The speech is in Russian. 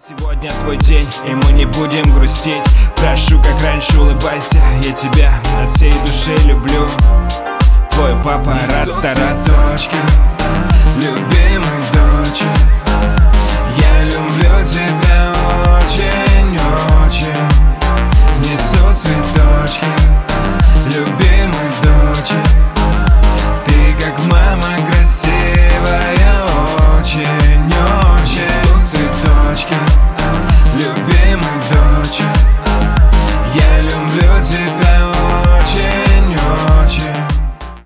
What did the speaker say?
Сегодня твой день, и мы не будем грустить. Прошу, как раньше, улыбайся. Я тебя от всей души люблю. Твой папа рад стараться.